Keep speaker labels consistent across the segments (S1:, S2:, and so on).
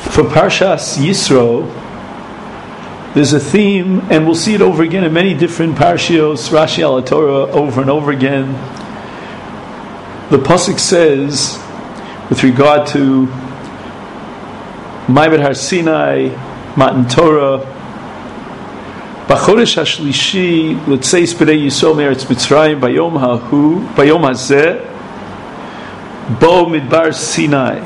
S1: For Parshas Yisro, there's a theme, and we'll see it over again in many different parshios, Rashi al Torah, over and over again. The pasuk says, with regard to Ma'abed Har Sinai, Matan Torah, B'chodesh Hashlishi, L'tzeis B'nei Yisrael Me'eretz Mitzrayim, Bayom Hazeh, Bo Midbar Sinai.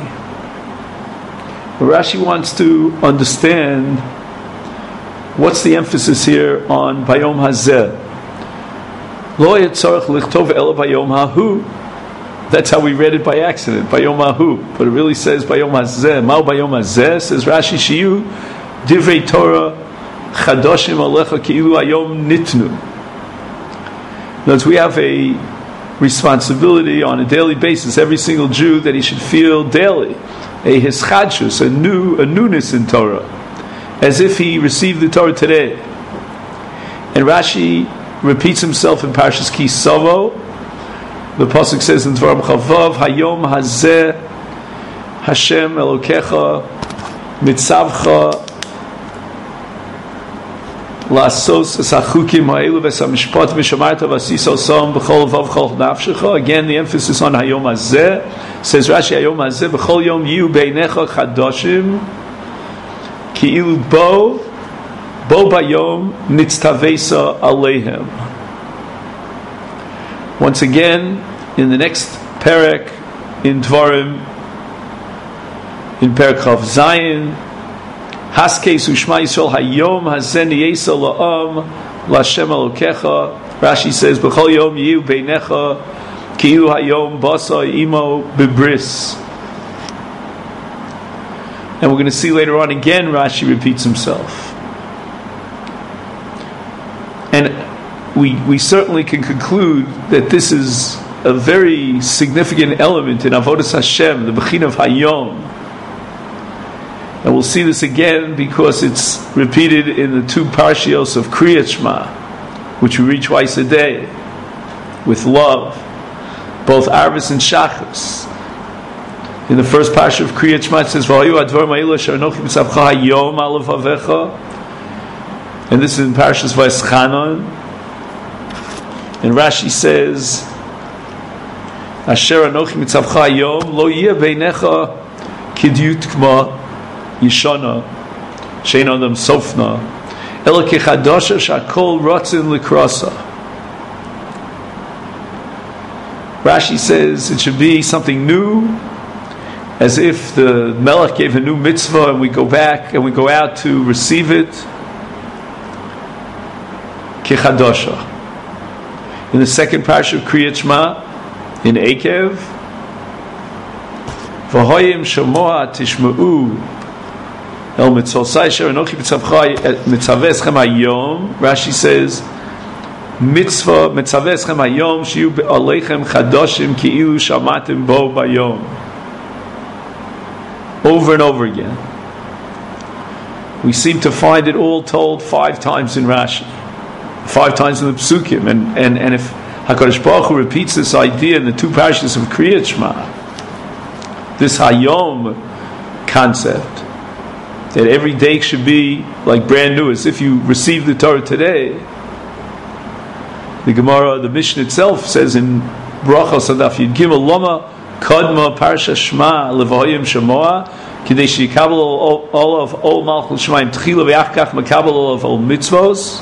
S1: Rashi wants to understand what's the emphasis here on Bayom Hazeh. Lo yetzarech lichtov ela Bayom Hahu. That's how we read it by accident, Bayom Hahu. But it really says Bayom Hazeh. Ma'u Bayom Hazeh, says Rashi, Shiyu Divrei Torah Chadoshim Alecha Ki'ilu Hayom Nitnu. Notice we have a responsibility on a daily basis, every single Jew, that he should feel daily a hischadshus, a newness in Torah, as if he received the Torah today. And Rashi repeats himself in Parshas Ki Savo. The pasuk says in Dvarim Chavav, Hayom Hazeh Hashem Elokecha Mitzavcha Lasos Esachukim Ha'elu V'Samishpat Mishamarta V'Asiso Som B'Chol Vav Chol Nafshecha. Again, the emphasis on Hayom Hazeh. Says Rashi, Hayom Hazeh B'Chol Yom Yiu Beinecha Chadoshim Ki'ilu Bo Bayom Nitztavesa Aleihem. Once again, in the next perek in Dvarim, in Perek Chav Zayin, Haskes Ushma Yisrael Hayom Hazen Yesa La'am L'Hashem Elokecha. Rashi says, B'chol Yom Yiu Beinecha Ki'ilu Hayom Basa Imo Bibris. And we're going to see later on again, Rashi repeats himself. And we certainly can conclude that this is a very significant element in Avodas Hashem, the Bechin of Hayom. And we'll see this again because it's repeated in the two parshios of Kriyat Shema, which we read twice a day, with love, both Arvis and Shachos. In the first parsha of Kriyat Shema it says, V'hayu advar ma'ila sh'anochi b'tzavcha hayom alav avecha. And this is in Parshas Vayeschanan. And Rashi says, Asher anochi mitzavcha hayom lo yeh beinecha kidyut kma yishana shein adam sofna ela kechadasha shakol rotzin likrasa. Rashi says it should be something new, as if the Melech gave a new mitzvah and we go back and we go out to receive it. Kechadasha. In the second parsha of Kriyat Shema, in Ekev, V'hoyim shamoa tishma'u el mitzvosai asher anochi mitzaveh eschem hayom. Rashi says, mitzvah mitzaveh eschem hayom shiyu aleichem chadoshim ki'ilu shamatim bo bayom. Over and over again. We seem to find it all told 5 times in Rashi, 5 times in the Psukim, and if HaKadosh Baruch Hu repeats this idea in the 2 parashas of Kriyat Shema, this Hayom concept, that every day should be like brand new, as if you received the Torah today. The Gemara, the Mishnah itself says in Brachos Adaf Yud Gimel Lama Kadma Parsha Shema Levahoyim Shamoa Kidei Sheyikabel all of all Malchus Shemaim Tchila V'Achkach Makabel all of all mitzvos.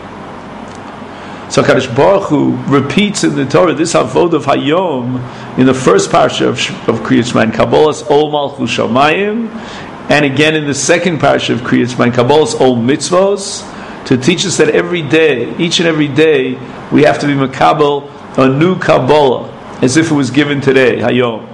S1: So HaKadosh Baruch Hu repeats in the Torah this Avod of Hayom in the first parsha of Kriyat Shema, in Kabbalas Ol Malchus Shamayim, and again in the second parsha of Kriyat Shema, in Kabbalas Ol Mitzvos, to teach us that every day, each and every day, we have to be Makabel a new Kabbalah, as if it was given today, Hayom.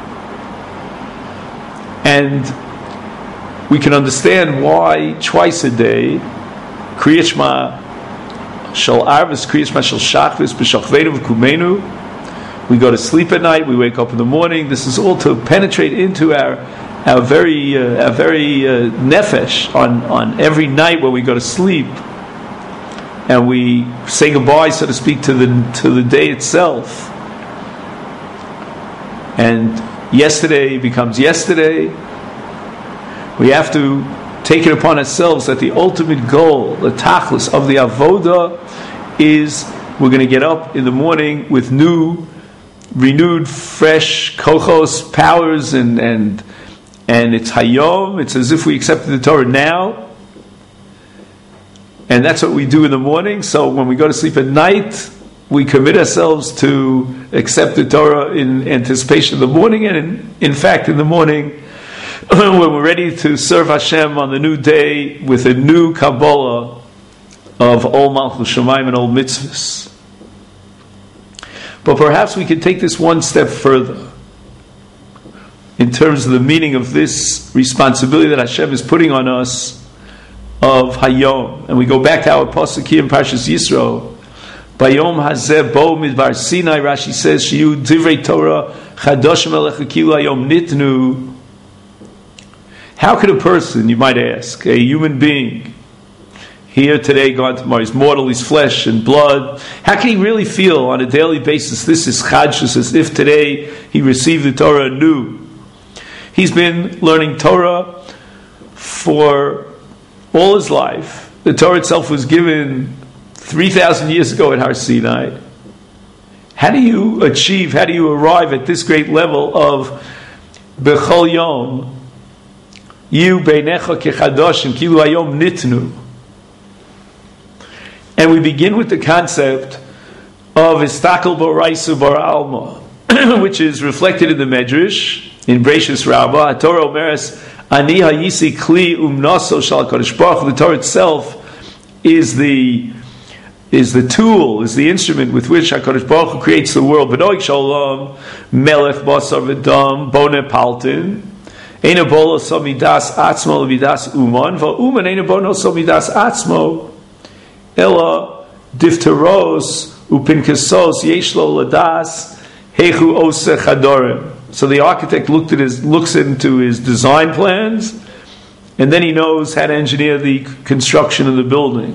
S1: And we can understand why twice a day, Kriyat Shema Shal Arvis, Kriyat Shema Shal Shachvis, B'Shachveinu V'Kumenu. We go to sleep at night, we wake up in the morning. This is all to penetrate into our very nefesh on every night when we go to sleep, and we say goodbye, so to speak, to the day itself. And yesterday becomes yesterday. We have to take it upon ourselves that the ultimate goal, the tachlis of the avoda, is we're going to get up in the morning with renewed, fresh kochos, powers, and it's hayom. It's as if we accepted the Torah now, and that's what we do in the morning. So when we go to sleep at night, we commit ourselves to accept the Torah in anticipation of the morning, and in fact, in the morning, when we're ready to serve Hashem on the new day with a new Kabbalah of Ol Malchus Shamayim and Ol Mitzvahs. But perhaps we can take this one step further in terms of the meaning of this responsibility that Hashem is putting on us of Hayom. And we go back to our pasuk here in Parshas Yisro. Bayom hazeh bo midbar Sinai, Rashi says, Shiyu divrei Torah chadoshim alecha kilu hayom nitnu. How could a person, you might ask, a human being, here today, gone tomorrow, he's mortal, he's flesh and blood, how can he really feel on a daily basis this is chadshus, as if today he received the Torah anew? He's been learning Torah for all his life. The Torah itself was given 3,000 years ago at Har Sinai. How do you arrive at this great level of Bechol Yom, you beinecha kechadoshim kilu hayom nitnu? And we begin with the concept of istakel boraisu bar alma, which is reflected in the Medrash in Breishis Rabbah. Torah omeres ani hayisi kli umnaso shal Kadosh Baruch Hu. The Torah itself is the tool, is the instrument with which HaKadosh Baruch Hu creates the world. B'noik shalom melech basar v'dam bone paltin. Eina bolo somidas atzmo levidas uman, va'uman eina bono somidas atzmo ela difteros upinkesos yeshlo ladas hechu ose chadorim. So the architect looks into his design plans, and then he knows how to engineer the construction of the building.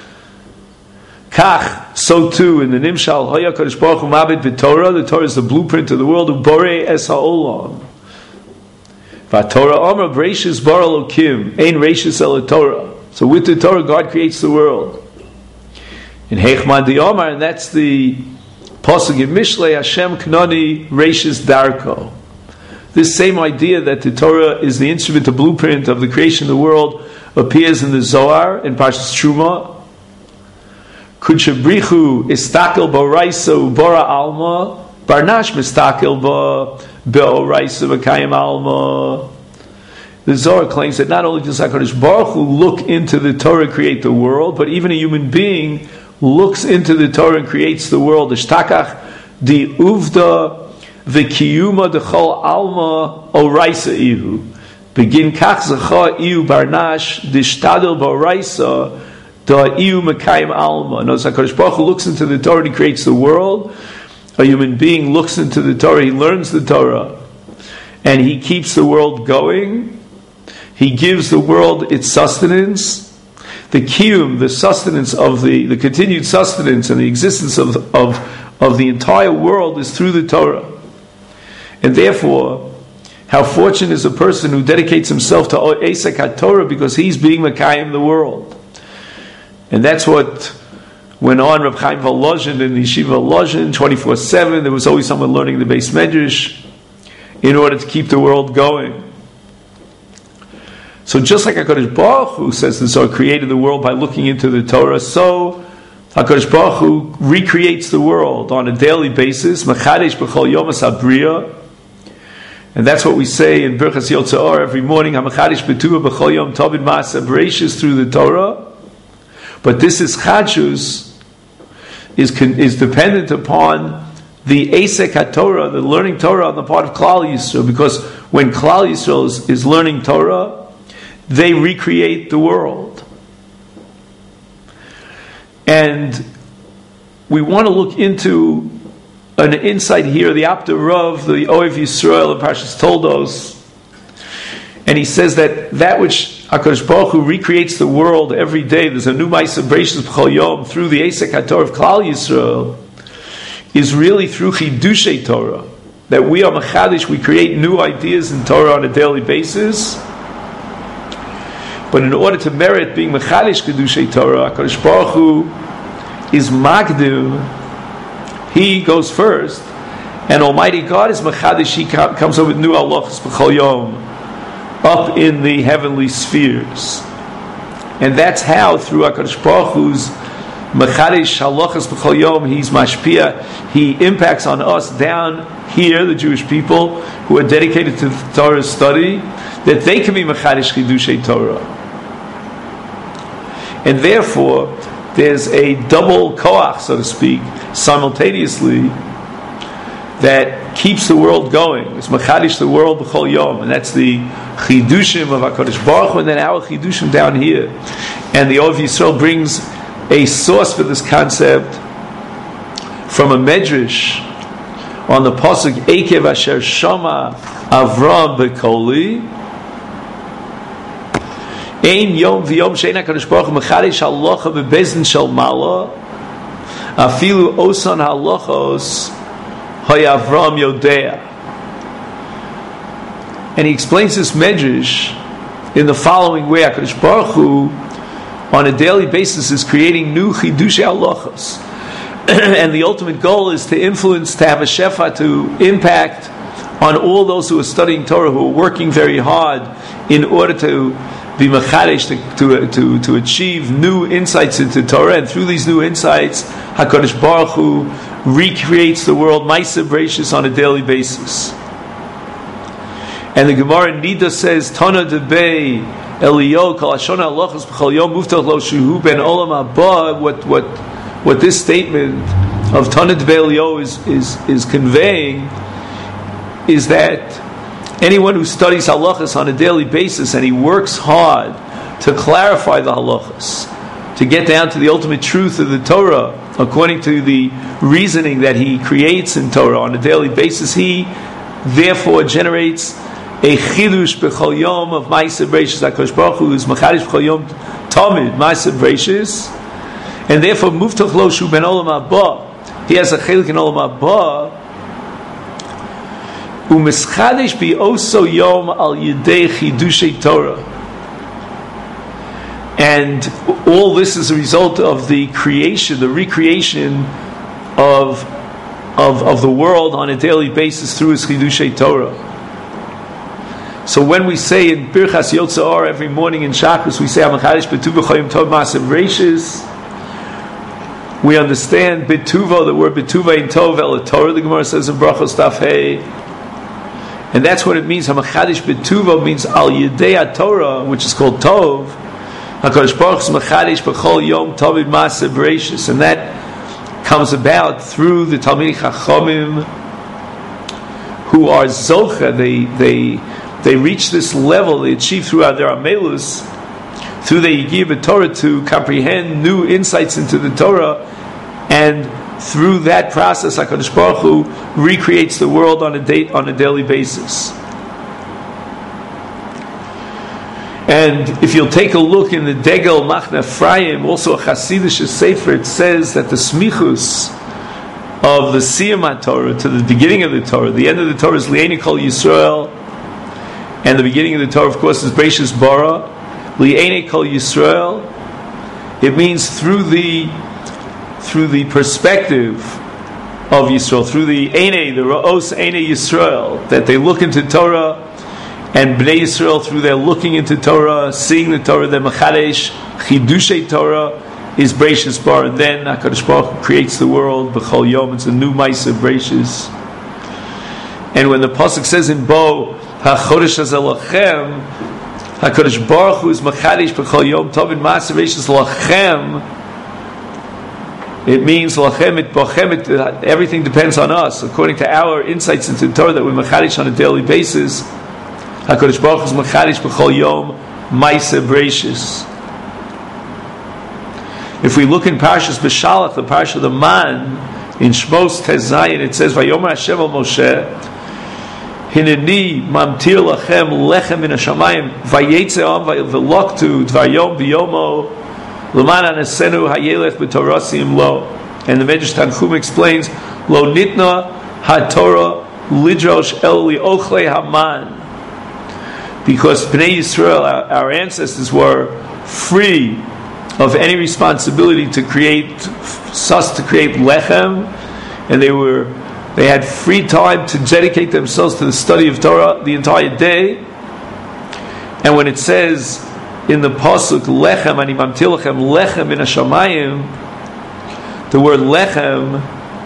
S1: Kach, so too in the Nimshal Haya Kadosh Baruch Hu Mabed b'Torah. The Torah is the blueprint of the world. Uborei es ha'olam. VaTorah Amar Breishis Bar Elokim Ein Reishis El Torah. So with the Torah, God creates the world. In Heichman Di Amar, and that's the pasuk in Mishlei, Hashem Knani Reishis Darko. This same idea that the Torah is the instrument, the blueprint of the creation of the world, appears in the Zohar in Parshas Truma. Kudshabrichu istakel ba'oraisa ubora alma barnash mistakel ba'oraisa v'kayim alma. The Zohar claims that not only does HaKadosh Baruch Hu look into the Torah and create the world, but even a human being looks into the Torah and creates the world. Ishtakach di uvda v'kiyuma dechol alma oraisa ihu. Begin kach zecha ihu barnash dishtadel ba'oraisa da ihu mekayim alma. Notice HaKadosh Baruch Hu looks into the Torah and he creates the world. A human being looks into the Torah, he learns the Torah, and he keeps the world going. He gives the world its sustenance. The kiyum, the sustenance of the continued sustenance and the existence of the entire world is through the Torah. And therefore, how fortunate is a person who dedicates himself to Esek HaTorah, because he's being Mekayim the world. And that's what went on Reb Chaim Volozhin in the Yeshiva Volozhin 24/7. There was always someone learning the Beis Medrash in order to keep the world going. So just like HaKadosh Baruch Hu says the Zohar created the world by looking into the Torah, so HaKadosh Baruch Hu recreates the world on a daily basis. Mechadesh b'chol yom habriya. And that's what we say in Birchas Yotzei Or every morning. HaMechadesh b'tuah b'chol yom tovin ma'aseh bereishis through the Torah. But this is chadshus, is dependent upon the Esek HaTorah, the learning Torah on the part of Klal Yisrael. Because when Klal Yisrael is learning Torah, they recreate the world. And we want to look into an insight here, the Apter Rav, the Ohev Yisrael of Parshas Toldos. And he says that which HaKadosh Baruch Hu recreates the world every day, there's a new Ma'aseh Bereishis B'chol Yom through the Esek HaTorah of Klal Yisrael, is really through Chidushei Torah. That we are Mechadish, we create new ideas in Torah on a daily basis. But in order to merit being Mechadish Kedushay Torah, HaKadosh Baruch Hu is Magdim. He goes first, and Almighty God is Mechadish. He comes up with new halachos b'chol yom up in the heavenly spheres. And that's how, through HaKadosh Baruch Hu's Mechadish halachos b'chol yom, He's mashpia. He impacts on us down here, the Jewish people who are dedicated to the Torah study, that they can be Mechadish Chidushay Torah. And therefore, there's a double koach, so to speak, simultaneously, that keeps the world going. It's Mechadish the world b'chol yom, and that's the Chidushim of HaKadosh Baruch Hu, and then our Chidushim down here. And the Ov Yisrael brings a source for this concept from a medrash on the pasuk Ekev Asher Shama Avram Bekoli. Ein yom v'yom she'ein HaKadosh Baruch Hu mechadish halacha bebezin shel mala afilu osan halachos hayavram yodea. And he explains this medrash in the following way: HaKadosh Baruch Hu on a daily basis is creating new chidushay halachos, and the ultimate goal is to influence, to have a shefa, to impact on all those who are studying Torah, who are working very hard in order to be mechadish, to achieve new insights into Torah. And through these new insights, HaKadosh Baruch Hu recreates the world Ma'aseh Bereishis on a daily basis. And the Gemara in Nida says, Tana debei Elio kol hashona halachos b'chol yom muftach lo shuhu ben olam haba. What this statement of Tana debei Elio is conveying is that anyone who studies halachas on a daily basis and he works hard to clarify the halachas, to get down to the ultimate truth of the Torah according to the reasoning that he creates in Torah on a daily basis, he therefore generates a chidush b'chol yom of Ma'aseh Bereishis. HaKadosh Baruch Hu is mechadish b'chol yom tamid Ma'aseh Bereishis, and therefore muftach lo shu ben olam haba. He has a chelik in olam haba. U'mischadish bi oso yom al yidei chidushay Torah. And all this is a result of the creation, the recreation of the world on a daily basis through his chidushay Torah. So when we say in Birchas Yotzar every morning in Shabbos, we say Hamachadish B'tuv B'choyim Tov Ma'aseh Bereishis, we understand B'tuva, the word B'tuva in Tov El Torah, the Gemara says in Brachos Daf Hey, and that's what it means. Hamachadish B'tuva means Al Yidei Torah, which is called Tov. HaKadosh Baruch Hu is Machadish B'chol Yom Tov Ma'aseh Bereishis, and that comes about through the Talmidei Chachamim who are Zocha. They reach this level, they achieve throughout their Amelus, through the Yigiyah Torah, to comprehend new insights into the Torah, and through that process, HaKadosh Baruch Hu recreates the world on a daily basis. And if you'll take a look in the Degel Machne Ephraim, also a Chassidish Sefer, it says that the smichus of the Siyam Torah to the beginning of the Torah, the end of the Torah is Li'eini Kol Yisrael, and the beginning of the Torah, of course, is Bereishis Bara. Li'eini Kol Yisrael. It means through the perspective of Yisrael, through the Ra'os Einei Yisrael, that they look into Torah, and Bnei Yisrael, through their looking into Torah, seeing the Torah, the Mechadesh Chidushay Torah is Bereishis Bara, and then HaKadosh Baruch Hu creates the world B'chol Yom. It's a new Ma'aseh Bereishis. And when the pasuk says in Bo, HaChodesh HaZelachem, HaKadosh Baruch Hu is Machadish B'chol Yom Tov Ma'aseh Bereishis Lachem, it means Lachem, everything depends on us. According to our insights into the Torah that we Machadish on a daily basis, HaKadosh Baruch Hu is Machadish B'chol Yom Ma'aseh Bereishis. If we look in Parshas B'Shalach, the Parsha of the Man, in Shmos Tezayin, it says, Vayomer Hashem al Moshe, Hineni mamtir lachem lechem min hashamayim vayetze am v'loktu dvar yom b'yomo l'man anesenu hayelech b'torasim lo. And the Medrash Tanchum explains, Lo nitna haTorah lidrosh el li'ochlei haman. because Bnei Yisrael, our ancestors, were free of any responsibility to create lechem, and they had free time to dedicate themselves to the study of Torah the entire day. And when it says in the pasuk lechem ani mamtil lechem lechem min hashamayim, the word lechem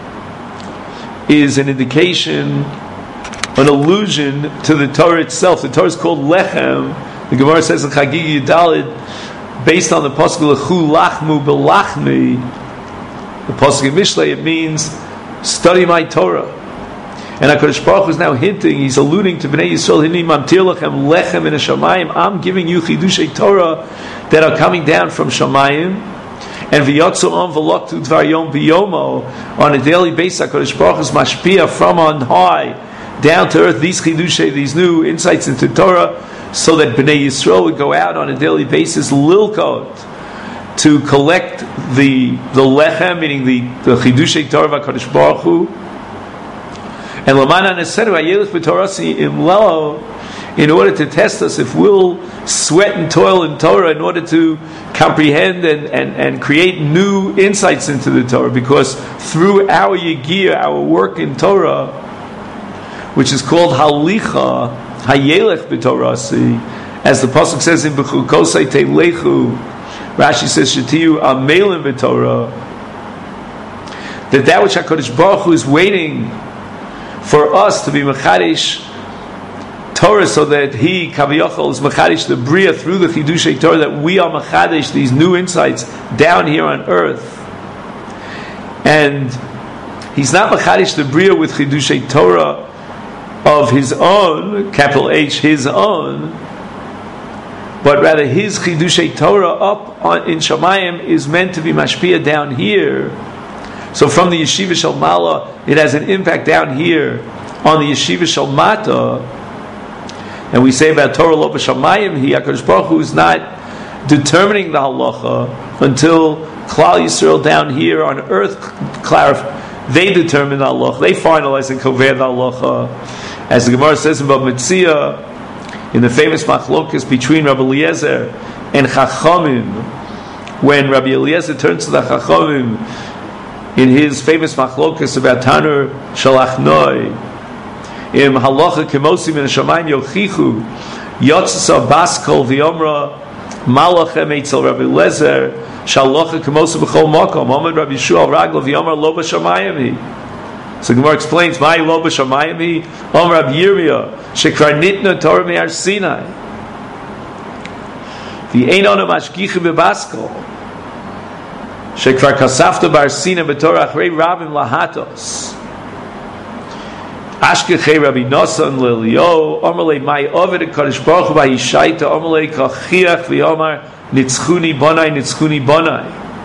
S1: is an indication, an allusion to the Torah itself. The Torah is called lechem. The Gemara says in Chagigi Yudalid, based on the pasuk lechu lachmu belachmi, the pasuk in Mishlei, it means study my Torah. And HaKadosh Baruch Hu is now hinting, he's alluding to Bnei Yisrael, Hini mamtir lachem lechem min hashamayim, I'm giving you chidushay Torah that are coming down from Shamayim. And v'yotzu on v'loktu dvar yom b'yomo, on a daily basis HaKadosh Baruch Hu is mashpia from on high down to earth, these chidushay, these new insights into Torah, so that Bnei Yisrael would go out on a daily basis lilkot, to collect the lechem, meaning the chidushay Torah of HaKadosh Baruch Hu. And Lamana Neseru Ayelech B'Torasi Imlo, in order to test us if we'll sweat and toil in Torah in order to comprehend and create new insights into the Torah, because through our Yegiyah, our work in Torah, which is called Halicha, Hayelech B'Torasi, as the Pasuk says in B'chukosei Teilechu, Rashi says Shetiyu Amelim B'Torah, that which HaKadosh Baruch Hu is waiting for us to be Mechadish Torah, so that He, Kaviyachol, is Mechadish the Bria through the Chidushay Torah, that we are Mechadish these new insights down here on earth. And He's not Mechadish the Bria with Chidushay Torah of His own, capital H, His own, but rather His Chidushay Torah up in Shamayim is meant to be Mashpia down here. So from the Yeshiva Shel Mala, it has an impact down here on the Yeshiva Shel Mata. And we say about Torah Lo B'Shamayim, HaKadosh Baruch Hu is not determining the halacha until Klal Yisrael down here on earth they determine the halacha, they finalize and cover the halacha. As the Gemara says in Bab Metzia, in the famous machlokas between Rabbi Eliezer and Chachamim, when Rabbi Eliezer turns to the Chachamim in his famous machlokas about Tanur Shalachnoi, im halacha kemosim in Shamayim yochichu yotzasa baskol v'yomra malachem eitzel Rabbi Eliezer shalacha kemosim b'chol makom Amad Rabbi Yeshua raglo v'yomra lo b'shamayim. So Gemara explains, "My lo b'shamayim Amar Rabbi Yirmiyah shekvar nitna Torah me'ar Sinai v'ein ona mashgicha b'baskol shekvar kasafta bar Sinai b'Torah achrei rabim lahatos." Ashkechei Rabbi Nosson Lelio Omerle Mai Ovid HaKadosh Baruch Hu Vayishaita Omerle Kachiach V'Yomar Nitzchuni Bonai.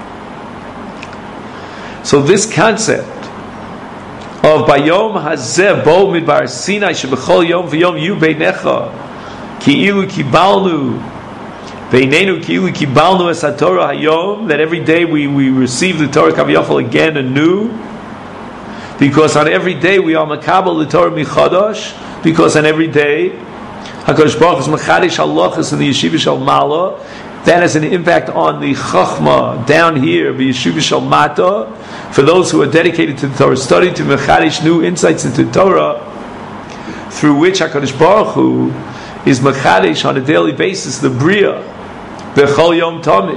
S1: So this concept of Bayom Hazeh Bo Midbar Sinai Shebechol Yom V'Yom Yu Beinecha Ki'ilu Kibalnu Beinenu Ki'ilu Kibalnu Es HaTorah Hayom, that every day we receive the Torah Kaviyachol again anew, because on every day we are makabel the Torah michadash, because on every day HaKadosh Baruch Hu is mechadish halachas in the Yeshiva Shel Mala. That has an impact on the chachma down here, the Yeshiva Shel Mata, for those who are dedicated to the Torah study, to mechadish new insights into Torah, through which HaKadosh Baruch Hu is mechadish on a daily basis the bria bechol yom tamid.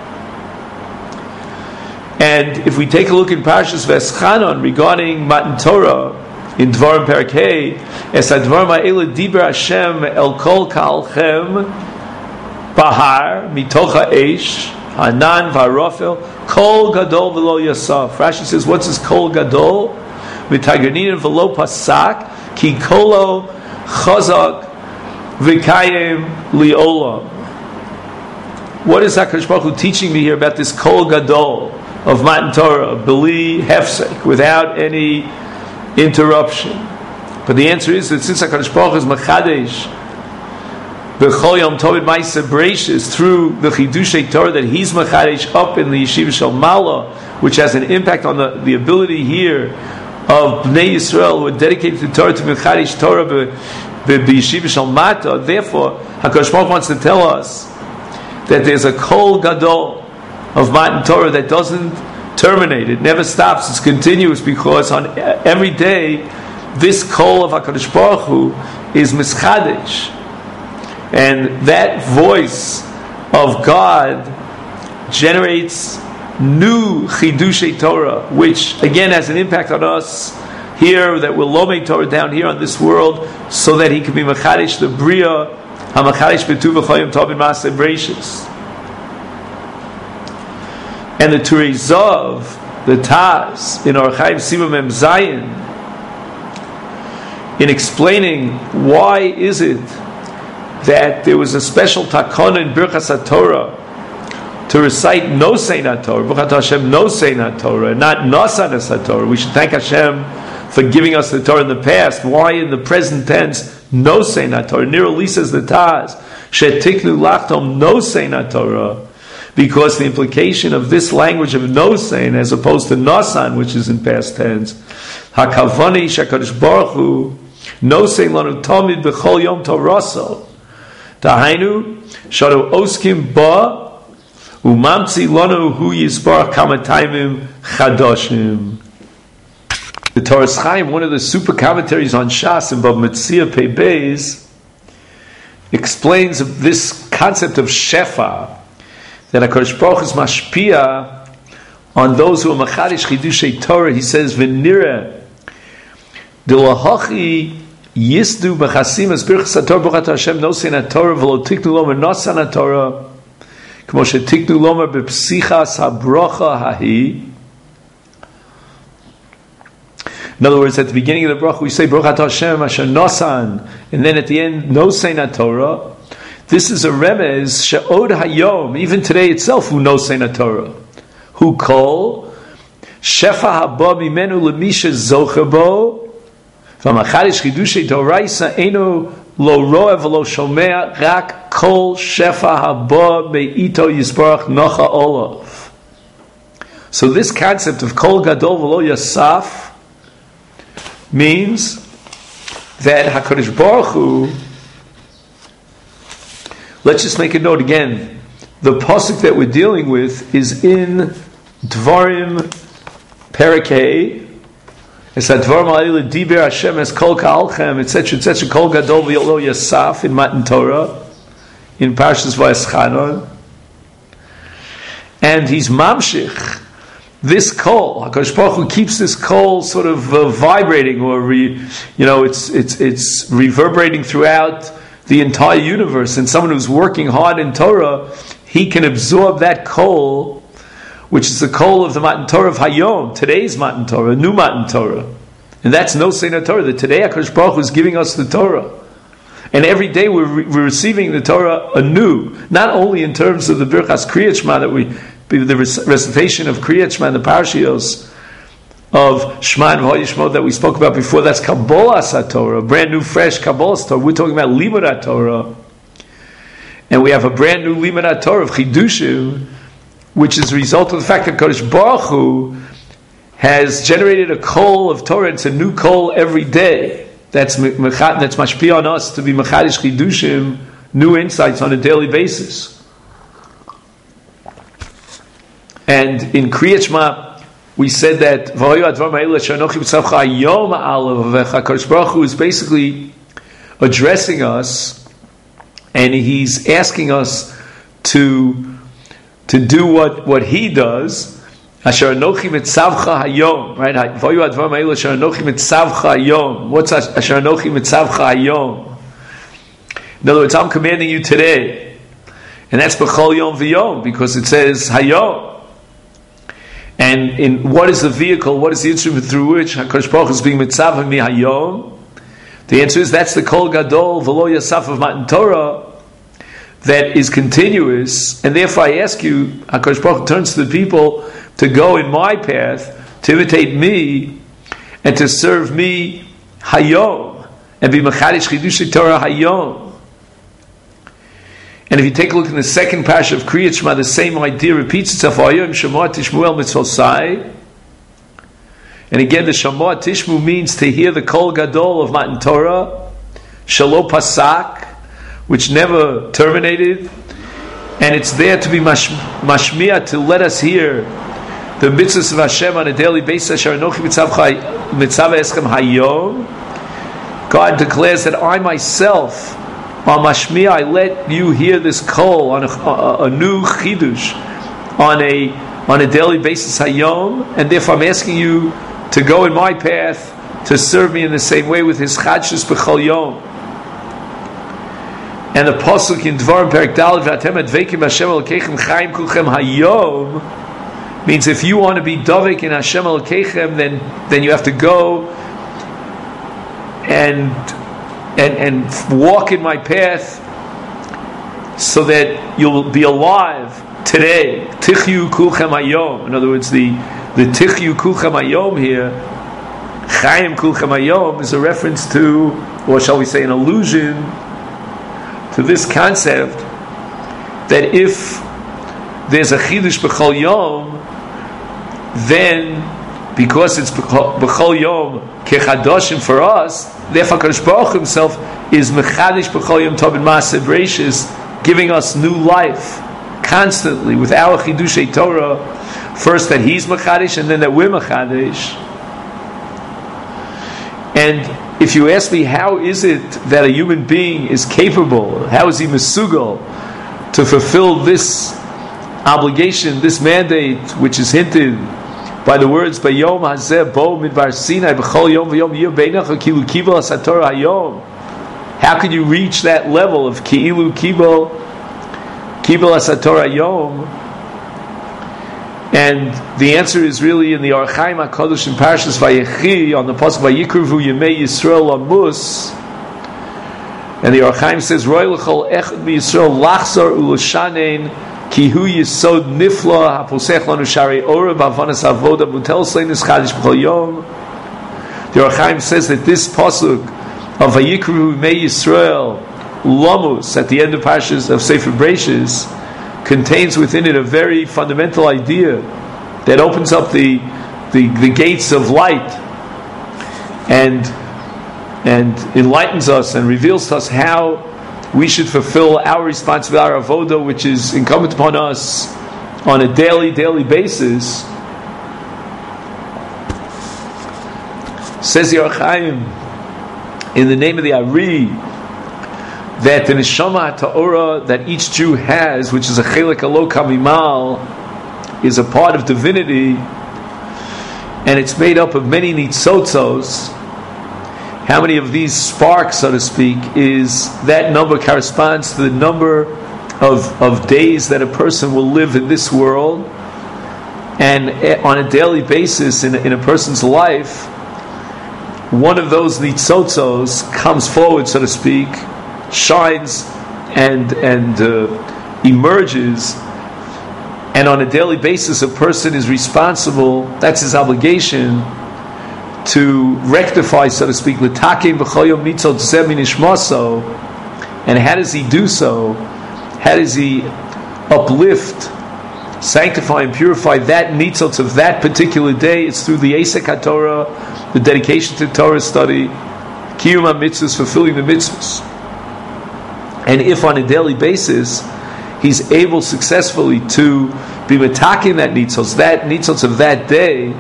S1: And if we take a look in Parshas Veschanon regarding Matan Torah in Dvarim Perek Hey, es hadvarim ha'ele diber Hashem el kol kalchem bahar mitoch ha'esh hanan v'harofel kol gadol v'lo yasaf. Rashi says, what's this kol gadol? Mitaganin v'lo pasak ki kolo chazak v'kayem li'olam. What is HaKadosh Baruch Hu teaching me here about this kol gadol of Matan Torah, beli hefsek, without any interruption? But the answer is that since HaKadosh Baruch Hu is Machadesh B'chol Yom Tovim Ma'aseh Bereishis through the Chidushay Torah, that He's Machadesh up in the Yeshiva Shel Mala, which has an impact on the ability here of Bnei Yisrael who are dedicated to Torah to Machadesh Torah Therefore, HaKadosh Baruch Hu wants to tell us that there's a Kol Gadol of Matan Torah that doesn't terminate. It never stops. It's continuous, because on every day, this Kol of HaKadosh Baruch Hu is Mischadesh. And that voice of God generates new Chidushei Torah, which again has an impact on us here, that we'll lomei Torah down here on this world, so that He can be Machadish the Bria, HaMachadish B'tuv V'choyim Tovim Maaseh Bereishis. And the Turei Zav, the Taz, in Orach Chaim Simon Mem Zayin, in explaining why is it that there was a special takana in Birchas HaTorah to recite Nosei HaTorah, Baruch Hashem Nosei HaTorah, and not Nasanas HaTorah. We should thank Hashem for giving us the Torah in the past. Why in the present tense Nosei HaTorah? Nir Ali says the Taz, Shetiknu Lachtom Nosei HaTorah, because the implication of this language of Nosein as opposed to Nasan, which is in past tense, Hakavani Shakadosh Baruch Hu Nosein Lanu Tamid B'chol Yom Toraso Tahainu Shadu Oskim Ba Umamtzi Lanu Hu Yisbarach Kamataimim Chadoshim. The Torah Chaim, one of the super commentaries on Shas in Bab Metzia Pei Beis, explains this concept of Shefa, that HaKadosh Baruch Hu is mashpia on those who are machadish chidushei Torah. He says, "V'nira d'lahachi yisdu b'chasim as birchas haTorah b'chat Hashem nosein haTorah v'lo tiknu lomer nosan haTorah k'mo shetiknu lomer b'psichas habracha hahi." In other words, at the beginning of the bracha we say Baruch Atah Hashem Asher Nosan, and then at the end Nosein haTorah. This is a remez she'od hayom, even today itself, who knows Seina Torah, who call shefa haba mimenu lemisha zochabo v'machadish chidushei doraisa eno lo roeh v'lo shomea rak kol shefa haba beito yisbarach nocha olav. So this concept of kol gadol v'lo yasaf means that HaKadosh Baruch Hu. Let's just make a note again. The pasuk that we're dealing with is in Dvarim Perek. It's that Dvarim Ha'ila Diber Hashem Es Kol Ka'alchem, etc., etc. Kol Gadol V'Yolo Yasaf in Matan Torah, in Parshas Vayeschanon, and he's mamshich this kol. HaKadosh Baruch Hu keeps this kol sort of vibrating, or it's reverberating throughout the entire universe, and someone who's working hard in Torah, he can absorb that kol, which is the kol of the Matan Torah of Hayom, today's Matan Torah, new Matan Torah. And that's no Seina Torah, that today HaKadosh Baruch Hu is giving us the Torah. And every day we're receiving the Torah anew, not only in terms of the Birchas Kriyat Shema, the recitation of Kriyat Shema, the Parshios of Shema and V'Yishmo that we spoke about before. That's Kabbalah HaTorah, brand new, fresh Kabbalah Torah. We're talking about Limud HaTorah, and we have a brand new Limud HaTorah of Chidushim, which is a result of the fact that Kodesh Baruch Hu has generated a kol of Torah. It's a new kol every day. That's mashpia on us to be machadish Chidushim, new insights on a daily basis. And in Kriyat Shema, we said that HaKadosh Baruch Hu is basically addressing us, and He's asking us to do what He does. Asher anochi mitzavcha hayom, right? Asher anochi mitzavcha hayom. What's Asher anochi mitzavcha hayom? In other words, I'm commanding you today, and that's b'chol yom v'yom, because it says hayom. And in what is the vehicle? What is the instrument through which HaKadosh Baruch Hu is being mitzav mi hayom? The answer is that's the kol gadol v'lo yasaf of Matan Torah that is continuous. And therefore, I ask you, HaKadosh Baruch Hu turns to the people to go in my path, to imitate me, and to serve me hayom, and be machadish chidushei Torah hayom. And if you take a look in the second parasha of Kriyat Shema, the same idea repeats itself. Hayom Shema Tishmu Mitzvosai. And again, the Shema Tishmu means to hear the Kol Gadol of Matan Torah. Shalo Pasak, which never terminated, and it's there to be mashmiya, to let us hear the mitzvahs of Hashem on a daily basis. God declares that I myself, on mashmiya, I let you hear this kol on a new chidush on a daily basis hayom, and therefore I'm asking you to go in my path, to serve me in the same way with his chadshus b'chol yom. And the pasuk in Dvarim Perek Daled, V'atem adveikim Hashem Elokeichem Chaim Kulchem Hayom, means if you want to be davek in Hashem Elokeichem, then you have to go and walk in my path, so that you'll be alive today. Tichyu Kulchem Hayom. In other words, the Tichyu Kulchem Hayom here, Chaim Kulchem Hayom, is a reference to, or shall we say, an allusion to this concept that if there's a chidush b'chol yom, then because it's b'chol yom kechadoshim for us, therefore HaKadosh Baruch Hu himself is mechadish b'chol yom tov and ma'aseh bereishis, giving us new life constantly with our chidushei Torah. First that he's mechadish, and then that we're mechadish. And if you ask me, how is it that a human being is capable, how is he mesugal to fulfill this obligation, this mandate, which is hinted by the words Bayom Hazeh Bo Midbar Sinai B'chol Yom V'Yom Yir Beinach Ki'ilu Kibel HaSatorah Hayom? How could you reach that level of Ki'ilu Kibel HaSatorah Hayom? And the answer is really in the Or Chaim HaKadosh in Parashas Vayechi, on the pasuk Vayikruvu Yemei Yisrael Lamus, and the Or Chaim says, Roy l'chol echad b'Yisrael lachzor u'l'shanein ki hu yisod nifla haposech lanu sharei ora b'avanas avoda mutel sleinis chadish b'chol yom. The Or Chaim says that this pasuk of Vayikruvu Yemei Yisrael Lamus at the end of Parashas of Sefer Bereishis contains within it a very fundamental idea that opens up the gates of light and enlightens us and reveals to us how we should fulfill our responsibility, our avoda, which is incumbent upon us on a daily basis. Says the Or Chaim in the name of the Ari, that the neshama ta'ora that each Jew has, which is a chelik alo kamimal, is a part of divinity, and it's made up of many nitzotzos. How many of these sparks, so to speak, is that number corresponds to the number of days that a person will live in this world, and on a daily basis in a person's life, one of those nitzotzos comes forward, so to speak, shines and emerges, and on a daily basis a person is responsible, that's his obligation, to rectify, so to speak, l'takein b'chol yom mitzot zeh min nishmaso. And how does he do so? How does he uplift, sanctify and purify that nitzot of that particular day? It's through the Esek HaTorah, the dedication to Torah study, kiyum ha-mitzvahs, fulfilling the mitzvahs. And if on a daily basis he's able successfully to be metaking that nitzos of that day,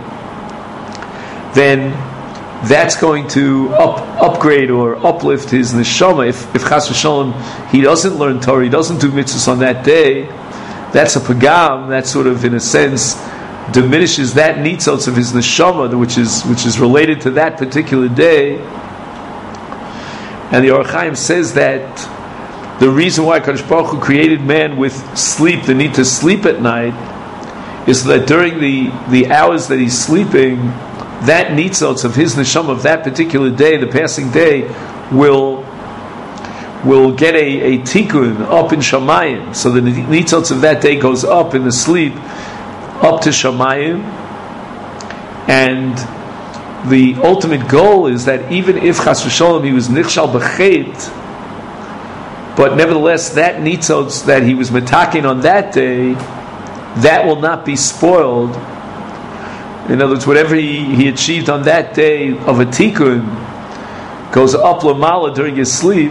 S1: then that's going to upgrade or uplift his neshama. If chas v'sholem he doesn't learn Torah, he doesn't do mitzvahs on that day, that's a pagam. That sort of, in a sense, diminishes that nitzos of his neshama, which is related to that particular day. And the Or Chaim says that the reason why Kadosh Baruch Hu created man with sleep, the need to sleep at night, is so that during the hours that he's sleeping, that nitzos of his neshama of that particular day, the passing day, will get a tikkun up in Shamayim. So the nitzos of that day goes up in the sleep, up to Shamayim. And the ultimate goal is that even if chas v'sholem he was nichshal b'chet, but nevertheless, that nitzos that he was metaking on that day, that will not be spoiled. In other words, whatever he achieved on that day of a tikkun, goes up lamala during his sleep,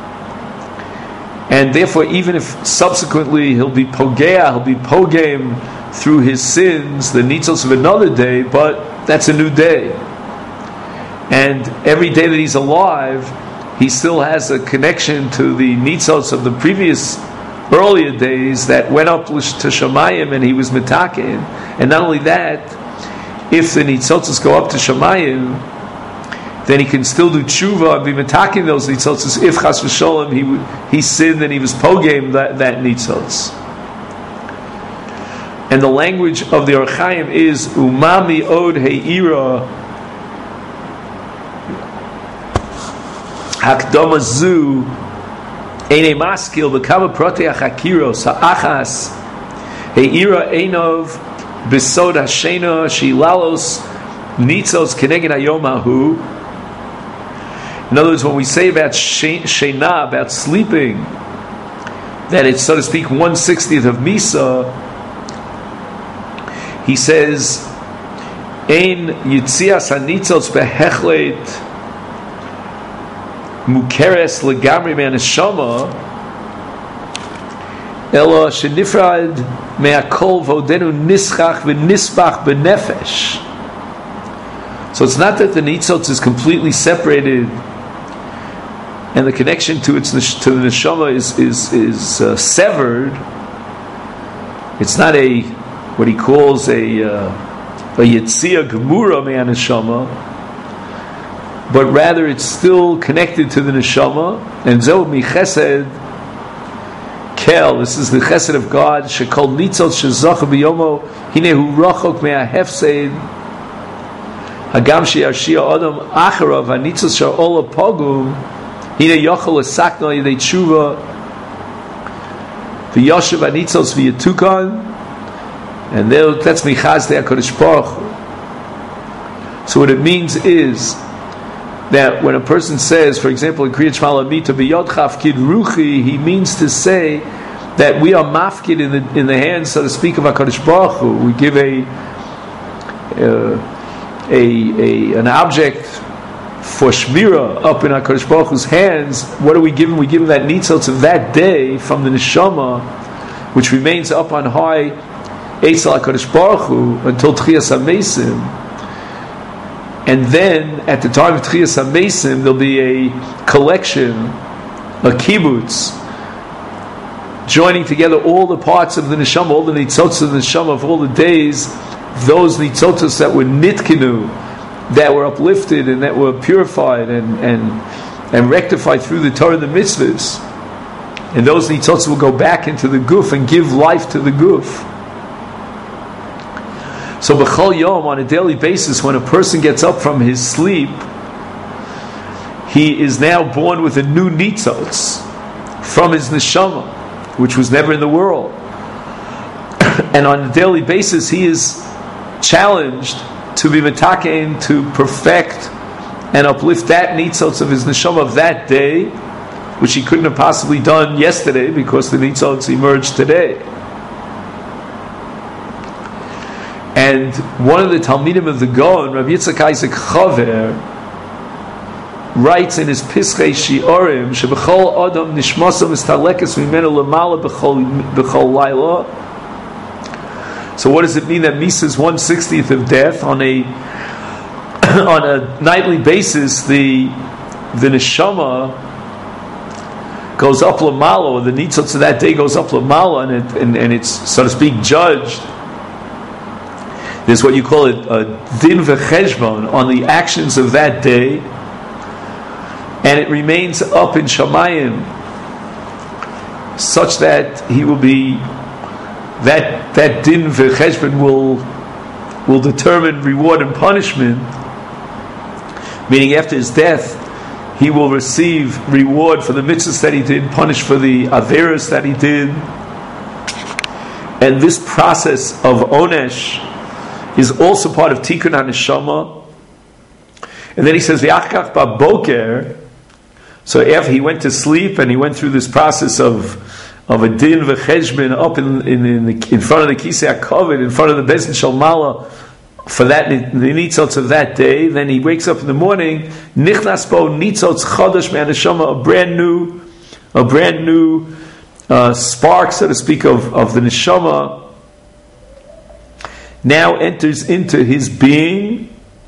S1: and therefore even if subsequently he'll be pogam through his sins, the nitzos of another day, but that's a new day. And every day that he's alive, he still has a connection to the nitzos of the previous earlier days that went up to Shamayim and he was mitaken. And not only that, if the nitzotzos go up to Shamayim, then he can still do tshuva and be mitaken those nitzotzos if chas v'sholem he sinned and he was pogam that nitzotz. And the language of the Or Chaim is umami od he'ira hakdama zu eine maskil bekama protei achakiros ha'achas he'ira einov besod hashena shilalos nitzos keneged hayom hahu. In other words, when we say about shena, about sleeping, that it's, so to speak, 1/60th of Misa, he says, Ein yitzias hanitzos behechlet mukeres legamri me'aneshama elo shenifrad me'akol vodenu nischach v'nisbach b'nefesh. So it's not that the nitzos is completely separated and the connection to the neshama is severed. It's not a what he calls a yitzia gemura me'an neshama, but rather it's still connected to the neshama. And zo mi chesed kel. This is the chesed of God. Shekol nitzos shezacha biyomo hinehu rachok me'ahefsed hagam she'arshia adam acharav hanitzos she'ola pogum. Hine yochel esakno yidei tshuva v'yoshev anitzos v'yetukan, and that's michaz de HaKadosh Baruch Hu. So what it means is that when a person says, for example, in Kriyat Shema Lamita b'yod chavkid ruchi, he means to say that we are mafkid in the hands, so to speak, of HaKadosh Baruch Hu. We give an object for shmira up in HaKadosh Baruch Hu's hands. What do we give him? We give him that nitzos of that day from the neshama, which remains up on high Eisel HaKadosh Baruch Hu until Tchias HaMesim. And then at the time of Tchias HaMesim there'll be a collection, a kibbutz, joining together all the parts of the neshama, all the nitzotos of the neshama of all the days, those nitzotos that were nitkenu, that were uplifted and that were purified and rectified through the Torah and the mitzvahs. And those nitzotos will go back into the guf and give life to the guf. So b'chol yom, on a daily basis, when a person gets up from his sleep, he is now born with a new nitzos from his neshama, which was never in the world. And on a daily basis, he is challenged to be metakein, to perfect and uplift that nitzos of his neshama of that day, which he couldn't have possibly done yesterday because the nitzos emerged today. And one of the Talmidim of the Gaon, Rabbi Yitzchak Isaac Chaver, writes in his Pischei Shi'orim, Shebechol Adam Nishmasa Mistalekes Mimenu Lamala Bechol Laila. So what does it mean that Misa is 1/60th of death? On a nightly basis, the neshama goes up lamala, or the nitzotz of that day goes up lamala, and it's, so to speak, judged. There's what you call a din v'cheshbon on the actions of that day, and it remains up in Shamayim, such that he will be that din v'cheshbon will determine reward and punishment. Meaning, after his death, he will receive reward for the mitzvahs that he did, punished for the averos that he did. And this process of onesh is also part of tikkun haneshama. And then he says, "V'achkach ba'boker." So after he went to sleep and he went through this process of a din v'cheshbon up in front of the kisei hakavod, in front of the Beis Din Shel Mala, for that, the nitzotz of that day. Then he wakes up in the morning, nichnas bo nitzotz chodesh me'aneshama, a brand new spark, so to speak, of the neshama now enters into his being.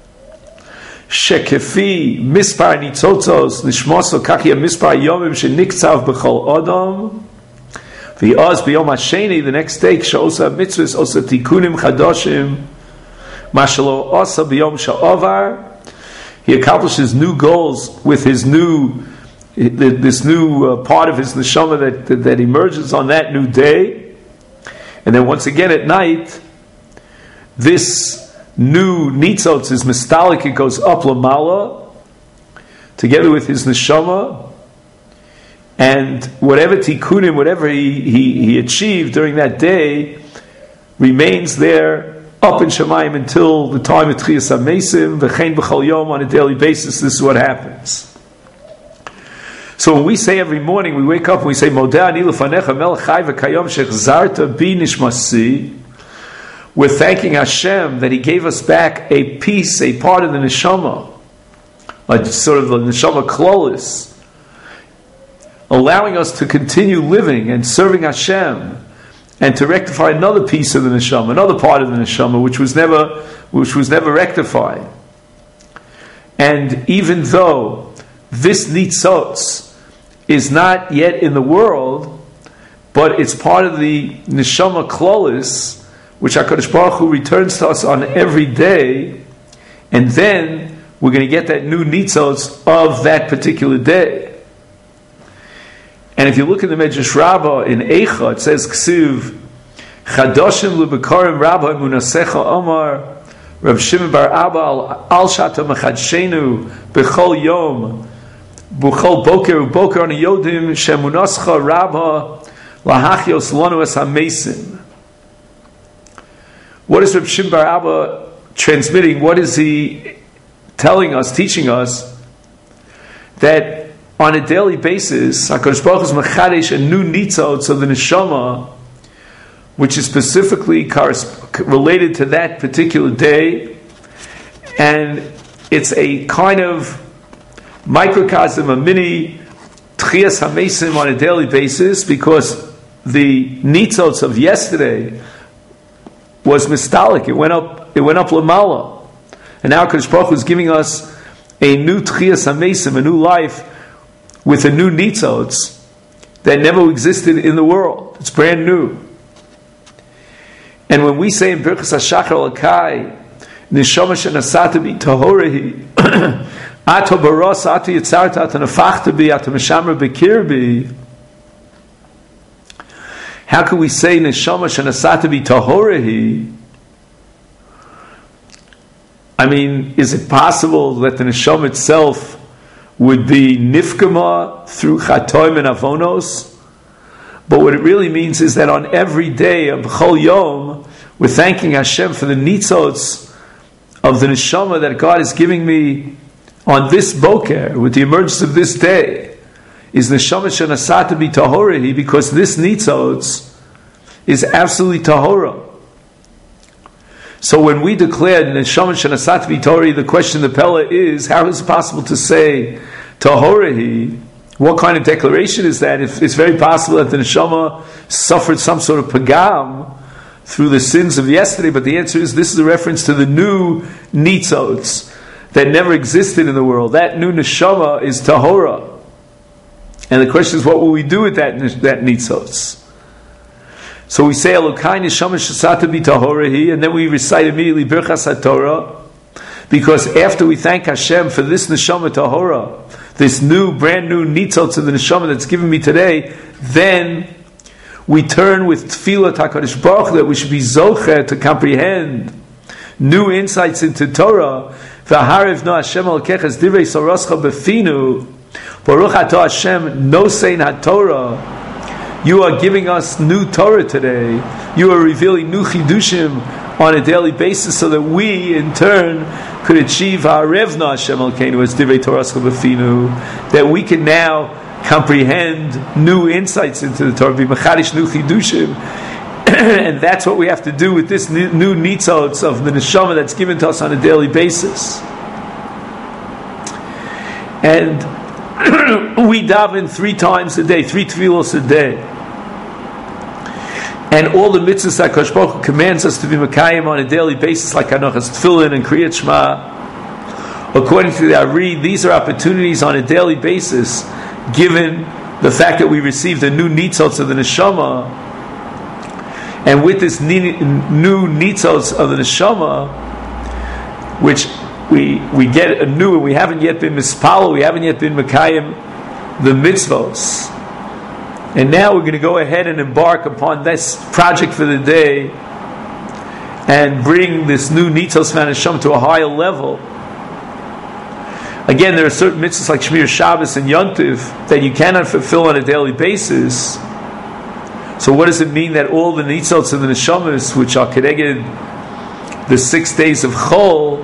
S1: Shekefi mispar nitzotzos nishmoso kachia mispar yomim shenikzav b'chol adam v'yaz b'yom hasheni, the next day kshosa mitzvahs osa tikunim chadoshim mashalo osa b'yom sha'ovar. He accomplishes new goals with his this new part of his neshama that emerges on that new day. And then once again at night, this new nitzotz is mistalik, it goes up lamala together with his neshama, and whatever tikkunim, whatever he achieved during that day remains there up in Shemayim until the time of Tchiyas HaMesim, v'chein b'chol yom, on a daily basis. This is what happens. So when we say every morning, we wake up and we say, Modeh ani lefanecha melech chai v'kayom shechzarta bi nishmasi, we're thanking Hashem that He gave us back a piece, a part of the neshama, like sort of the neshama klolis, allowing us to continue living and serving Hashem, and to rectify another piece of the neshama, another part of the neshama, which was never rectified. And even though this nitzotz is not yet in the world, but it's part of the neshama klolis, which HaKadosh Baruch Hu returns to us on every day, and then we're going to get that new nitzotz of that particular day. And if you look in the Medrash Rabbah in Eicha, it says, Ksiv, Chadoshim l'bekarim Rabba Munasecha Omar, Rab Shimon bar Abba al Shata Mechadshenu, Bechol Yom, Buchol Boker Uboker Ani Yodim, Shemunascha Rabba, Lahachios Lanu Es HaMesim. What is Rab Shimon bar Abba transmitting? What is he telling us, teaching us? That on a daily basis, HaKadosh Baruch Hu is mechadesh a new nitzotz of the neshama, which is specifically related to that particular day, and it's a kind of microcosm, a mini Tchiyas HaMesim on a daily basis, because the nitzotz of yesterday was mistalik. It went up lamala, and now HaKadosh Baruch Hu is giving us a new Tchiyas HaMesim, a new life, with a new nitzotz that never existed in the world. It's brand new. And when we say in Birchas HaShachar Lakai, Neshama shenasata bi tahorehi, ato baros, ato yitzarta, ato nefachta bi, ato meshamra bekirbi. How can we say Neshama shenasata bi tahorehi? I mean, is it possible that the Neshama itself would be nifkama through chatoim and avonos? But what it really means is that on every day of Chol Yom, we're thanking Hashem for the nitzotz of the neshama that God is giving me on this boker, with the emergence of this day, is neshama shenasata bi tahorehi, because this nitzotz is absolutely tahora. So when we declared neshama shenasata bi tahorehi, the question, the pella is, how is it possible to say tahorehi? What kind of declaration is that? If it's very possible that the neshama suffered some sort of pagam through the sins of yesterday, but the answer is, this is a reference to the new nitzotz that never existed in the world. That new neshama is tahora. And the question is, what will we do with that nitzotz? So we say, Elokai neshama shesata bi tahorehi, and then we recite immediately Birchas HaTorah, because after we thank Hashem for this neshama tahora, this new, brand new nitzotz of the neshama that's given me today, then we turn with tefillah HaKadosh Baruch Hu that we should be zocher to comprehend new insights into Torah. V'hariv no Hashem alkeches divrei soroscha befinu, Baruch atah Hashem nosein haTorah. You are giving us new Torah today. You are revealing new chidushim on a daily basis, so that we, in turn, could achieve Ha'arevna Hashem Elkeinu as Divrei Torah B'finu, that we can now comprehend new insights into the Torah, be mechadish new chidushim, And that's what we have to do with this new nitzotz of the neshama that's given to us on a daily basis. And we daven 3 times a day, 3 tefillos a day. And all the mitzvahs that HaKadosh Baruch Hu commands us to be mekayim on a daily basis, like Hanochas Tefillin and Kriyat Shema, according to the Ari, these are opportunities on a daily basis, given the fact that we received a new nitzotz of the neshama. And with this new nitzotz of the neshama, which we get anew, and we haven't yet been mispalo, we haven't yet been mekayim the mitzvos. And now we're going to go ahead and embark upon this project for the day and bring this new nitzos v'neshama to a higher level. Again, there are certain mitzvahs like Shmir Shabbos and Yontiv that you cannot fulfill on a daily basis. So what does it mean that all the nitzos of the neshamas, which are connected the 6 days of Chol,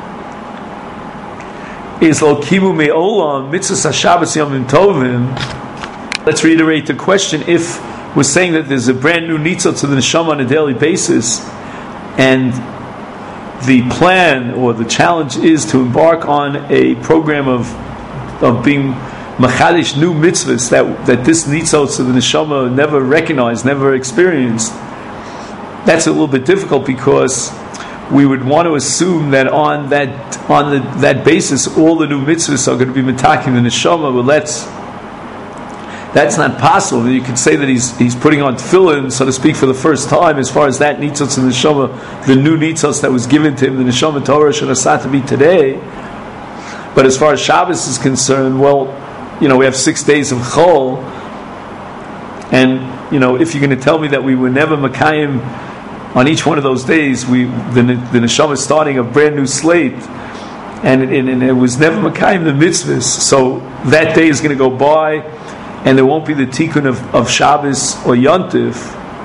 S1: is lo kimu me'olam mitzvahs HaShabbos Yomim Tovim? Let's reiterate the question. If we're saying that there's a brand new nitzot to the neshama on a daily basis, and the plan or the challenge is to embark on a program of being machadish new mitzvahs that this nitzot to the neshama never recognized, never experienced, that's a little bit difficult, because we would want to assume that on that basis all the new mitzvahs are going to be metakim the neshama. But that's not possible. You could say that he's putting on tefillin, so to speak, for the first time, as far as that nitzos in the neshama, the new nitzos that was given to him, the neshama Torah should have to be today. But as far as Shabbos is concerned, well, we have 6 days of Chol, and if you're going to tell me that we were never Makayim on each one of those days, the neshama is starting a brand new slate, and it was never Makayim the mitzvahs, so that day is going to go by, and there won't be the tikkun of Shabbos or Yontif.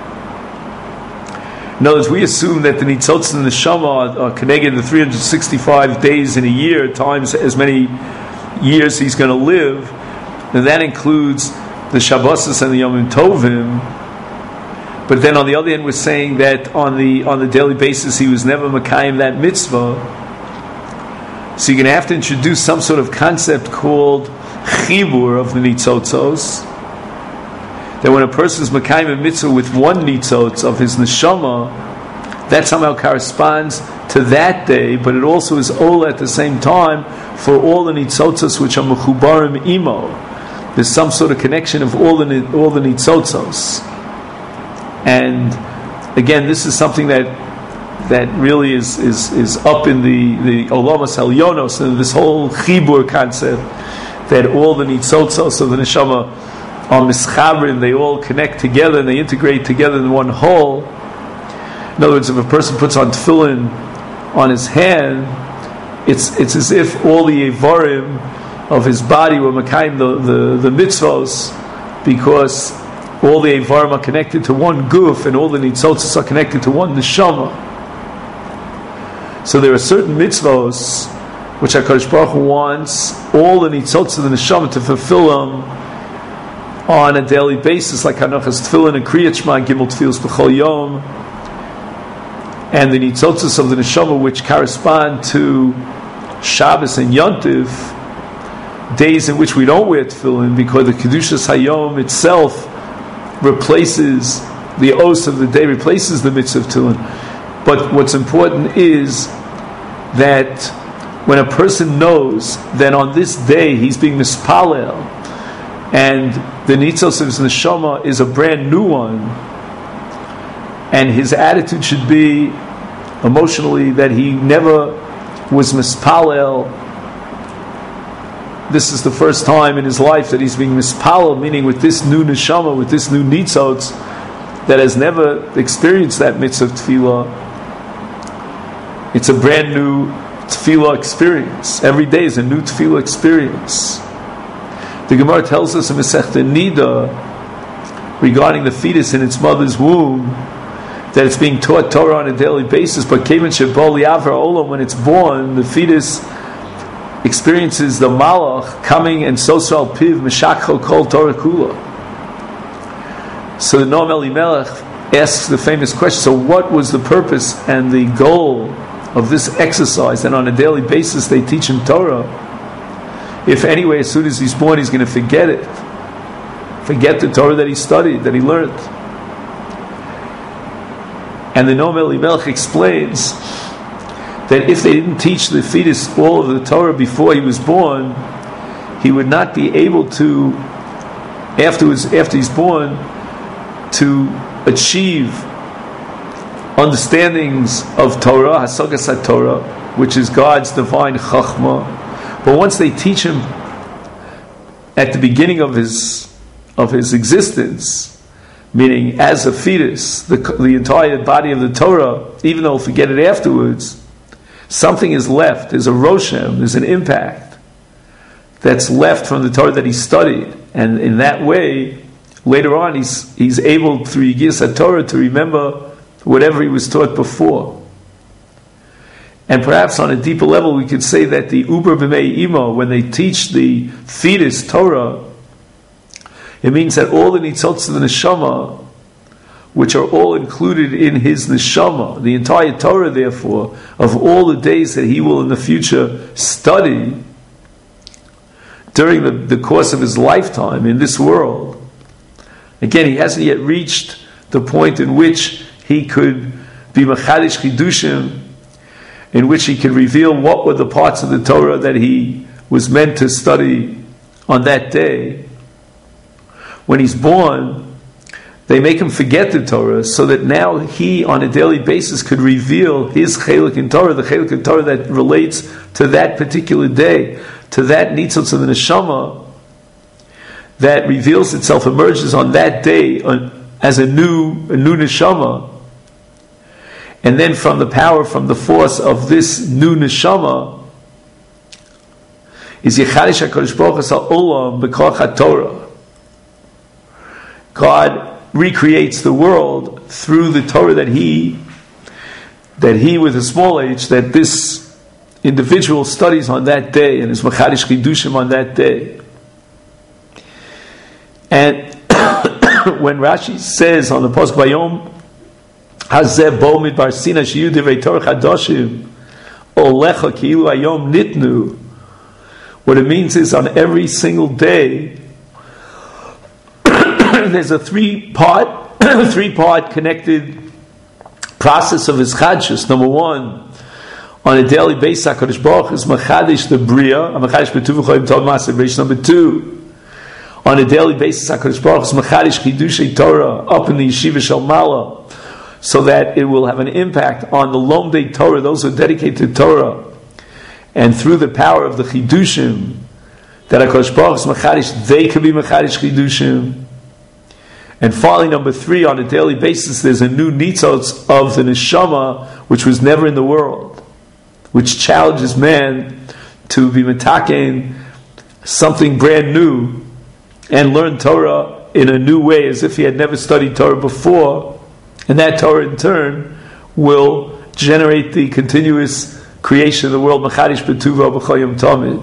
S1: In other words, we assume that the nitzotz and the neshama are connected the 365 days in a year, times as many years he's going to live, and that includes the Shabbos and the Yomim Tovim. But then on the other hand, we're saying that on the daily basis he was never Makayim that mitzvah. So you're going to have to introduce some sort of concept called chibur of the nitzotzos, that when a person is Makayim a mitzvah with one nitzotz of his neshama, that somehow corresponds to that day, but it also is all at the same time for all the nitzotzos which are mechubarim imo. There's some sort of connection of all the nitzotzos. And again, this is something that really is up in the olamas elyonos, and this whole chibur concept, that all the nitzotzos of the neshama are mischabrin, they all connect together and they integrate together in one whole. In other words, if a person puts on tefillin on his hand, it's as if all the evarim of his body were makayim the mitzvos, because all the evarim are connected to one guf, and all the nitzotzos are connected to one neshama. So there are certain mitzvos which HaKadosh Baruch Hu wants all the nitzotzos of the neshama to fulfill them on a daily basis, like Hanochas Tefillin and Kriyat Shema and Gimel Tefillos B'chol Yom, and the nitzotzos of the neshama which correspond to Shabbos and Yontiv, days in which we don't wear tefillin, because the Kedushas Hayom itself replaces the os of the day, replaces the mitzvah of tefillin. But what's important is that when a person knows that on this day he's being mispalel, and the nitzos of his neshama is a brand new one, and his attitude should be emotionally that he never was mispalel. This is the first time in his life that he's being mispalel, meaning with this new neshama, with this new nitzos that has never experienced that mitzvah of tefillah. It's a brand new tefillah experience. Every day is a new tefillah experience. The Gemara tells us in Masechta Nida regarding the fetus in its mother's womb that it's being taught Torah on a daily basis, but Kevan Shebol Yavra Olam, when it's born, the fetus experiences the malach coming and sosal piv meshakho kol Torah kula. So the Noam Elimelech asks the famous question, so what was the purpose and the goal of this exercise? And on a daily basis they teach him Torah. If anyway, as soon as he's born, he's going to forget it. Forget the Torah that he studied, that he learned. And the Noam Elimelech explains that if they didn't teach the fetus all of the Torah before he was born, he would not be able to, after he's born, to achieve understandings of Torah, Hasagas HaTorah, which is God's divine Chachma. But once they teach him at the beginning of his existence, meaning as a fetus, the entire body of the Torah, even though he'll forget it afterwards, something is left. There's a roshem, there's an impact that's left from the Torah that he studied. And in that way, later on, he's able, through Yigiyas HaTorah, to remember whatever he was taught before. And perhaps on a deeper level, we could say that the Uber B'mei Imo, when they teach the fetus Torah, it means that all the nitzotz of the neshama, which are all included in his neshama, the entire Torah, therefore, of all the days that he will in the future study during the course of his lifetime in this world. Again, he hasn't yet reached the point in which he could be Machadish Chidushim, in which he could reveal what were the parts of the Torah that he was meant to study on that day. When he's born, they make him forget the Torah, so that now he, on a daily basis, could reveal his chelik in Torah, the chelik in Torah that relates to that particular day, to that nitzotz of the neshama that reveals itself, emerges on that day as a new neshama. And then from the power, from the force of this new neshama, is Yechadish HaKadosh Baruch Hu Ha'olam B'koach HaTorah. God recreates the world through the Torah that he with a small h, that this individual studies on that day, and is Machadish Chidushim on that day. And when Rashi says on the Pasuk Vayom Hazeh Bo Midbar Sina Shiyu Divrei Torah Chadoshim Olecha Ki'ilu Hayom Nitnu, what it means is on every single day there's a three-part connected process of his chadshus. Number one, on a daily basis, HaKadosh Baruch Hu is machadish the bria, machadish betuv v'choyim tov ma'aseh b'reish. Number two, on a daily basis, HaKadosh Baruch Hu is machadish chidushei Torah up in the yeshiva shel Mala, so that it will have an impact on the Lomdei Torah, those who are dedicated to Torah, and through the power of the chidushim that HaKadosh Baruch Hu is machadish, they can be machadish chidushim. And finally, number three, on a daily basis, there's a new nitzotz of the neshama, which was never in the world, which challenges man to be metaken something brand new and learn Torah in a new way, as if he had never studied Torah before. And that Torah, in turn, will generate the continuous creation of the world, Machadish B'tuva B'choyim Tamid.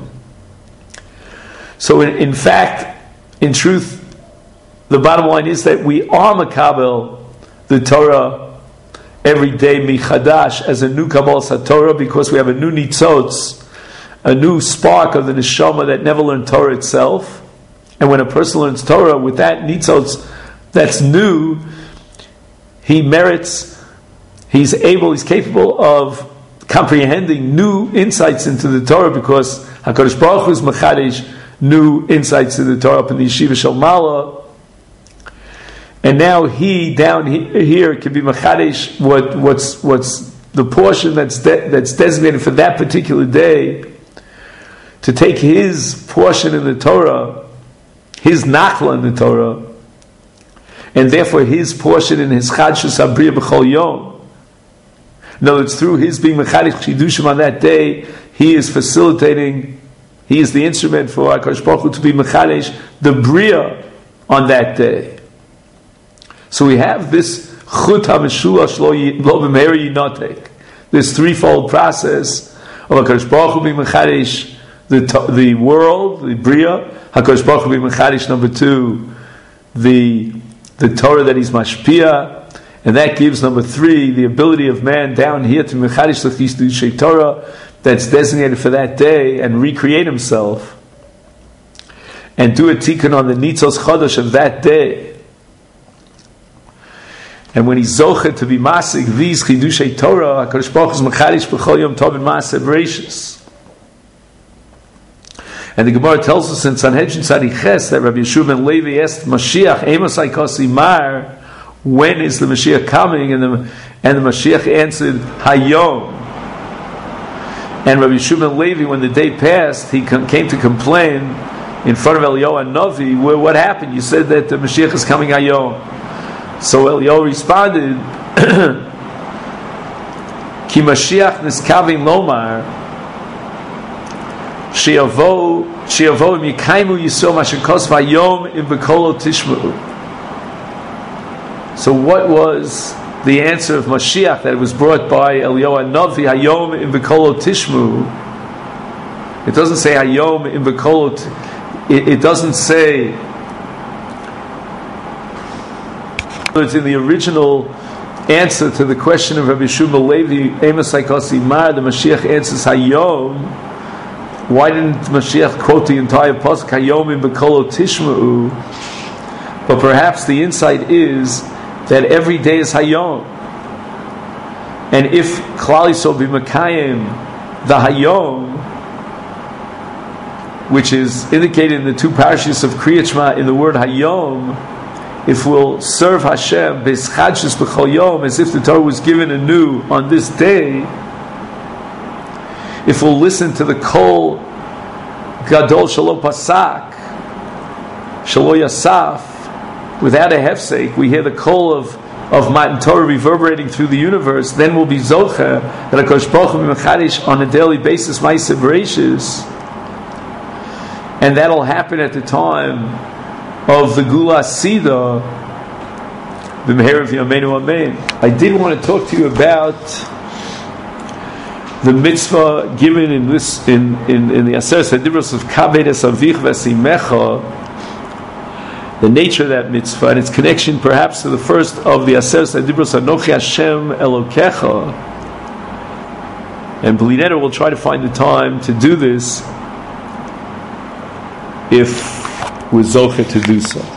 S1: So in fact, in truth, the bottom line is that we are makabel the Torah every day michadash as a new Kabbalah Torah, because we have a new nitzotz, a new spark of the neshama that never learned Torah itself. And when a person learns Torah with that nitzotz that's new, he merits, he's capable of comprehending new insights into the Torah, because HaKadosh Baruch Hu is machadish new insights into the Torah up in the yeshiva shel Mala. And now he down here can be machadish what's the portion that's designated for that particular day, to take his portion in the Torah, his nachla in the Torah, and therefore his portion in his chadshus abriya b'chol yom. In other words, through his being machadish chidushim on that day, he is facilitating, he is the instrument for HaKadosh Baruch Hu to be machadish the bria on that day. So we have this chut ha-meshulash lo b'meir yinotek, this threefold process of HaKadosh Baruch Hu being mechadish the world, the bria, HaKadosh Baruch Hu being mechadish, number two, the Torah that he's mashpia, And that gives, number 3, the ability of man down here to Mechadish L'Chisdushay Torah, that's designated for that day, and recreate himself, and do a tikkun on the Nitzos Chodesh of that day. And when he's zocher to be masig these Chidushay Torah, HaKadosh Baruch Hu is Mechadish B'chol Yom Tov and Maaseh Bereishis. And the Gemara tells us in Sanhedrin Tzadiches that Rabbi Yeshua ben Levi asked Mashiach, Amos Aikos Imar, when is the Mashiach coming? And the Mashiach answered, Hayom. And Rabbi Yeshua ben Levi, when the day passed, he came to complain in front of Eliyahu Navi, what happened? You said that the Mashiach is coming Hayom. So Eliyahu responded, Ki Mashiach niskavim lomar, She'avo im yikaimu Yisrael mashakos vayom im bekolo tishma'u. So what was the answer of Mashiach that was brought by Eliyahu Navi? Hayom im bekolo tishma'u. It doesn't say Hayom im bekolo. It doesn't say. It's in the original answer to the question of Rabbi Yeshua Levi, Amos Aikos Imar, the Mashiach answers Hayom. Why didn't Mashiach quote the entire pasuk Hayom im bekolo tishma'u? But perhaps the insight is that every day is Hayom, and if Klal Yisrael be Mekayim the Hayom, which is indicated in the 2 parashas of Kriyat Shema in the word Hayom, if we'll serve Hashem b'schadshus b'chol yom, as if the Torah was given anew on this day, if we'll listen to the kol gadol shelo pasak, shelo yasaf, without a hefsek, we hear the kol of Matan Torah reverberating through the universe, then we'll be zocher that HaKadosh Baruch Hu b'mechadish on a daily basis Maaseh Bereishis, and that'll happen at the time of the Gula Sida, b'meher of Yameinu Amen. I did want to talk to you about the mitzvah given in the Aseret HaDibros of Kaved Es Avich V'Simecha, the nature of that mitzvah and its connection perhaps to the first of the Aseret HaDibros, Anochi Hashem Elokecha. And B'lineder will try to find the time to do this if we're zocher to do so.